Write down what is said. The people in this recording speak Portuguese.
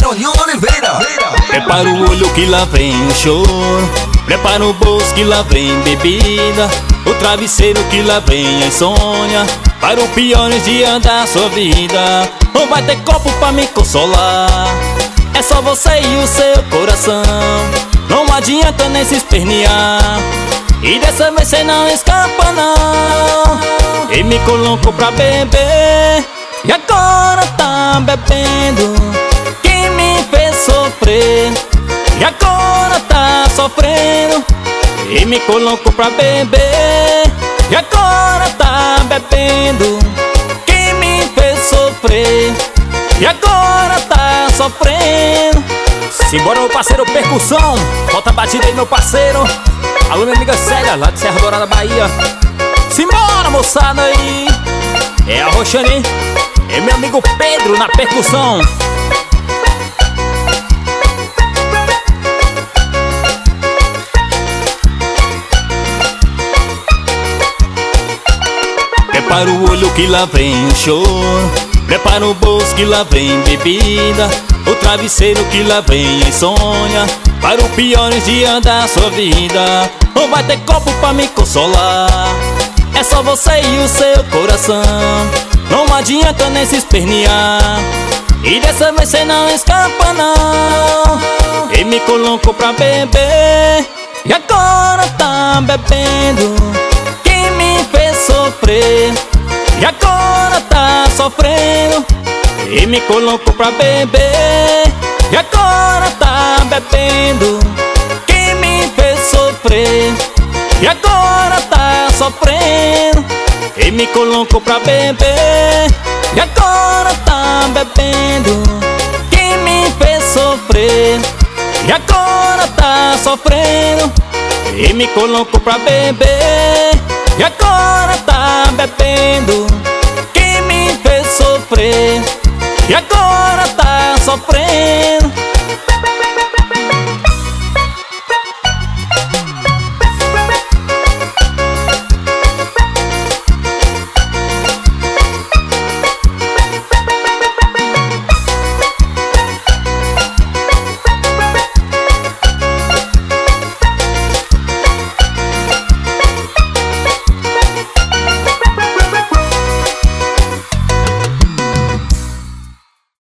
Jeroninho Oliveira. Prepara o olho que lá vem o choro, prepara o bolso que lá vem bebida, o travesseiro que lá vem a insônia, para o piores dias da sua vida. Não vai ter copo pra me consolar, é só você e o seu coração. Não adianta nem se espernear, e dessa vez cê não escapa não. E me colocou pra beber, e agora tá bebendo. Quem me fez sofrer, e agora tá sofrendo. E me colocou pra beber, e agora tá bebendo. Quem me fez sofrer, e agora tá sofrendo. Simbora, meu parceiro Percussão, volta a batida aí, meu parceiro. Alô, minha amiga Célia, lá de Serra Dourada, Bahia. Simbora, moçada aí. É a Roxane, é meu amigo Pedro na percussão. Prepara o olho que lá vem o choro, prepara o bolso que lá vem bebida, o travesseiro que lá vem a insônia, para os piores dias da sua vida. Não vai ter copo pra me consolar, é só você e o seu coração. Não adianta nem se espernear, e dessa vez cê não escapa não. E me colocou pra beber, e agora tá bebendo. Quem me fez sofrer, e agora tá sofrendo. E me colocou pra beber, e agora tá bebendo. Quem me fez sofrer, e agora tá sofrendo. E me colocou pra beber, e agora tá bebendo. Quem me fez sofrer, e agora tá sofrendo. E me colocou pra beber, e agora tá bebendo. Quem me fez sofrer, e agora tá sofrendo.